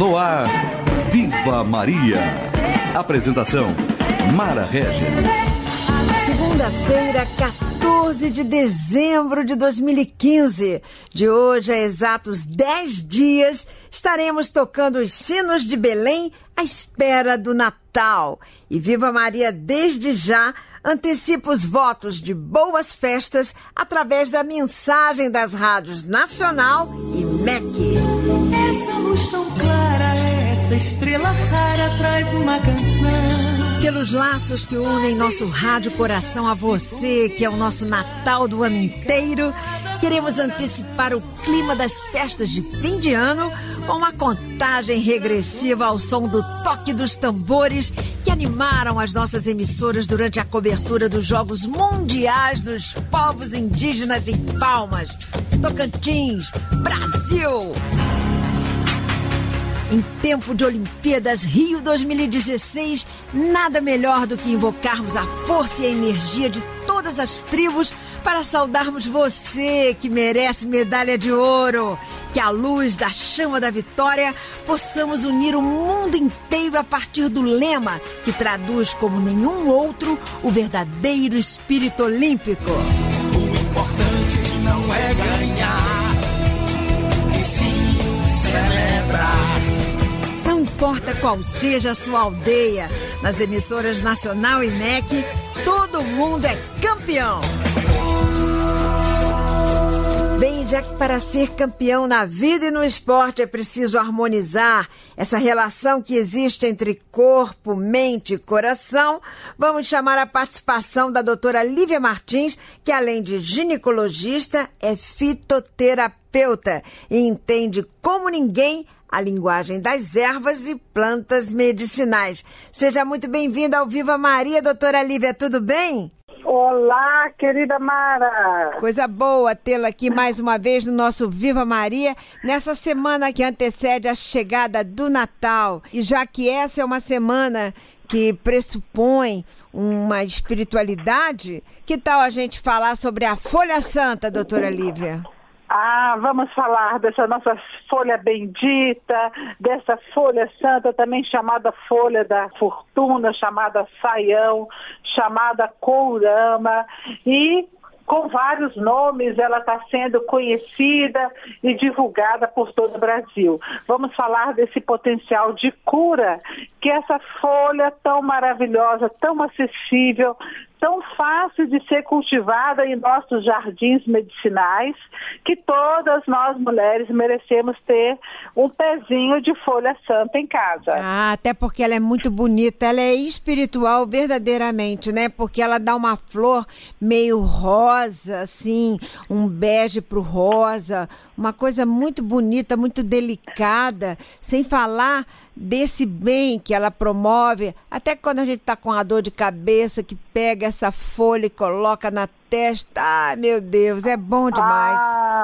No ar, Viva Maria. Apresentação, Mara Régia. Segunda-feira, 14 de dezembro de 2015. De hoje a exatos 10 dias, estaremos tocando os sinos de Belém à espera do Natal. E Viva Maria, desde já, antecipa os votos de boas festas através da mensagem das rádios Nacional e MEC. Essa luz tão clara, essa estrela rara traz uma canção. Pelos laços que unem nosso rádio coração a você, que é o nosso Natal do ano inteiro, queremos antecipar o clima das festas de fim de ano com uma contagem regressiva ao som do toque dos tambores que animaram as nossas emissoras durante a cobertura dos Jogos Mundiais dos Povos Indígenas em Palmas, Tocantins, Brasil. Em tempo de Olimpíadas Rio 2016, nada melhor do que invocarmos a força e a energia de todas as tribos para saudarmos você, que merece medalha de ouro. Que à luz da chama da vitória possamos unir o mundo inteiro a partir do lema que traduz como nenhum outro o verdadeiro espírito olímpico. O importante não é ganhar, e sim celebrar. Não importa qual seja a sua aldeia, nas emissoras Nacional e MEC, todo mundo é campeão. Bem, já que para ser campeão na vida e no esporte é preciso harmonizar essa relação que existe entre corpo, mente e coração, vamos chamar a participação da doutora Lívia Martins, que além de ginecologista, é fitoterapeuta e entende como ninguém a linguagem das ervas e plantas medicinais. Seja muito bem-vinda ao Viva Maria, doutora Lívia, tudo bem? Olá, querida Mara. Coisa boa tê-la aqui mais uma vez no nosso Viva Maria, nessa semana que antecede a chegada do Natal. E já que essa é uma semana que pressupõe uma espiritualidade, que tal a gente falar sobre a Folha Santa, doutora Lívia? Vamos falar dessa nossa folha bendita, dessa folha santa, também chamada folha da fortuna, chamada saião, chamada courama, e com vários nomes ela está sendo conhecida e divulgada por todo o Brasil. Vamos falar desse potencial de cura que essa folha tão maravilhosa, tão acessível, tão fácil de ser cultivada em nossos jardins medicinais, que todas nós mulheres merecemos ter um pezinho de folha santa em casa. Até porque ela é muito bonita, ela é espiritual verdadeiramente, né? Porque ela dá uma flor meio rosa, assim, um bege pro rosa, uma coisa muito bonita, muito delicada, sem falar desse bem que ela promove, até quando a gente está com a dor de cabeça, que pega essa folha e coloca na testa, ai meu Deus, é bom demais.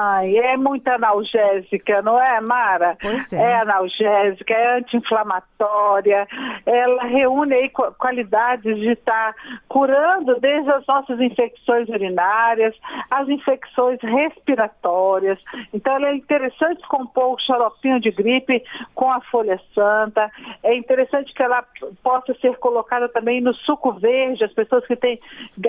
É muito analgésica, não é, Mara? Pois é. É analgésica, é anti-inflamatória, ela reúne aí qualidades de estar curando desde as nossas infecções urinárias, as infecções respiratórias. Então ela é interessante compor o xaropinho de gripe com a folha santa, é interessante que ela possa ser colocada também no suco verde, as pessoas que têm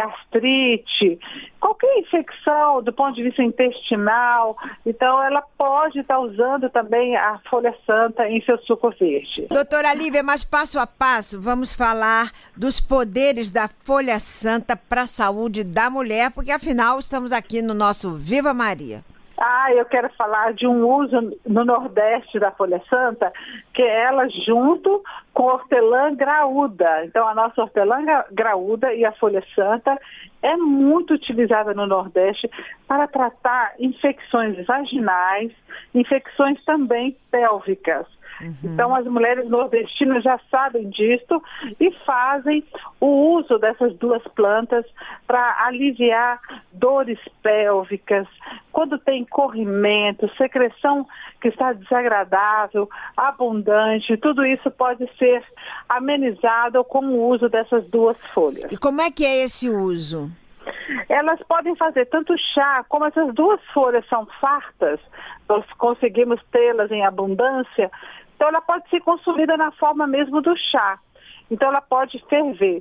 gastrite, qualquer infecção do ponto de vista intestinal, então ela pode estar usando também a folha santa em seu suco verde. Doutora Lívia, mas passo a passo, vamos falar dos poderes da folha santa para a saúde da mulher, porque afinal estamos aqui no nosso Viva Maria. Eu quero falar de um uso no Nordeste da folha santa, que é ela junto com hortelã graúda. Então, a nossa hortelã graúda e a folha santa é muito utilizada no Nordeste para tratar infecções vaginais, infecções também pélvicas. Então as mulheres nordestinas já sabem disso e fazem o uso dessas duas plantas para aliviar dores pélvicas, quando tem corrimento, secreção que está desagradável, abundante, tudo isso pode ser amenizado com o uso dessas duas folhas. E como é que é esse uso? Elas podem fazer tanto chá, como essas duas folhas são fartas, nós conseguimos tê-las em abundância, Então ela pode ser consumida na forma mesmo do chá. Então ela pode ferver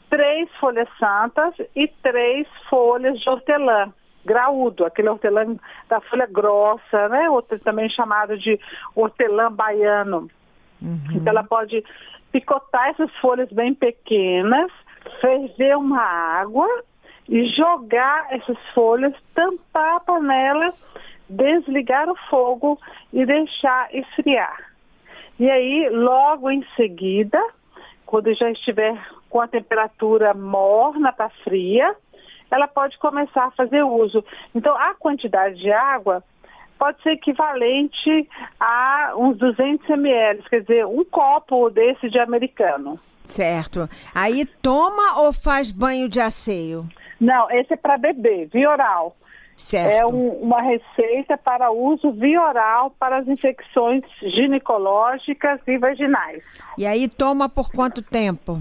3 folhas santas e 3 folhas de hortelã graúdo, aquele hortelã da folha grossa, né? Outro também chamado de hortelã baiano. Então ela pode picotar essas folhas bem pequenas, ferver uma água e jogar essas folhas, tampar a panela, desligar o fogo e deixar esfriar. E aí, logo em seguida, quando já estiver com a temperatura morna para fria, ela pode começar a fazer uso. Então, a quantidade de água pode ser equivalente a uns 200 ml, quer dizer, um copo desse de americano. Certo. Aí toma ou faz banho de asseio? Não, esse é para beber, via oral. Certo. É uma receita para uso via oral para as infecções ginecológicas e vaginais. E aí toma por quanto tempo?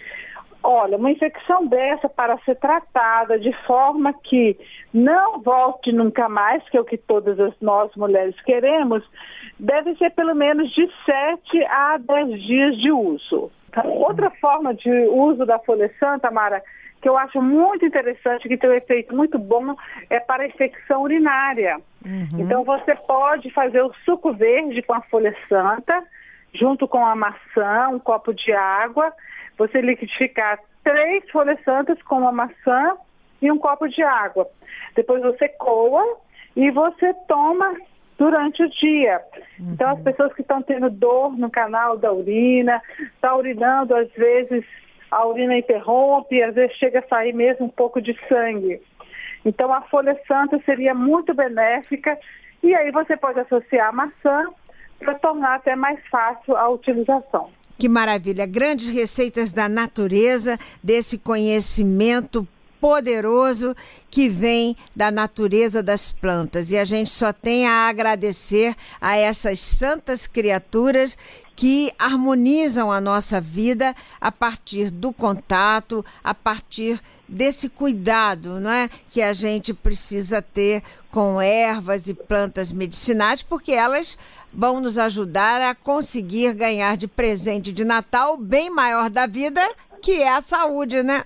Olha, uma infecção dessa, para ser tratada de forma que não volte nunca mais, que é o que todas nós mulheres queremos, deve ser pelo menos de 7 a 10 dias de uso. Outra forma de uso da folha santa, Mara, que eu acho muito interessante, que tem um efeito muito bom, é para a infecção urinária. Então você pode fazer o suco verde com a folha santa, junto com a maçã, um copo de água, você liquidificar 3 folhas santas com uma maçã e um copo de água. Depois você coa e você toma durante o dia. Então as pessoas que estão tendo dor no canal da urina, está urinando, às vezes a urina interrompe, às vezes chega a sair mesmo um pouco de sangue. Então a folha santa seria muito benéfica e aí você pode associar a maçã para tornar até mais fácil a utilização. Que maravilha, grandes receitas da natureza, desse conhecimento poderoso que vem da natureza das plantas. E a gente só tem a agradecer a essas santas criaturas que harmonizam a nossa vida a partir do contato, a partir desse cuidado, não é? Que a gente precisa ter com ervas e plantas medicinais, porque elas vão nos ajudar a conseguir ganhar de presente de Natal o bem maior da vida, que é a saúde, né?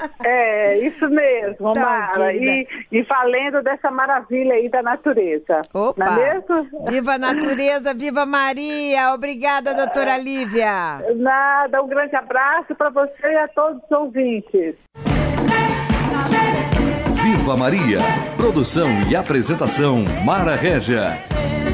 É, isso mesmo, Então, Mara. E valendo dessa maravilha aí da natureza. Opa! Não é mesmo? Viva a natureza, viva Maria! Obrigada, doutora Lívia! Nada, um grande abraço para você e a todos os ouvintes. Viva Maria! Produção e apresentação Mara Régia.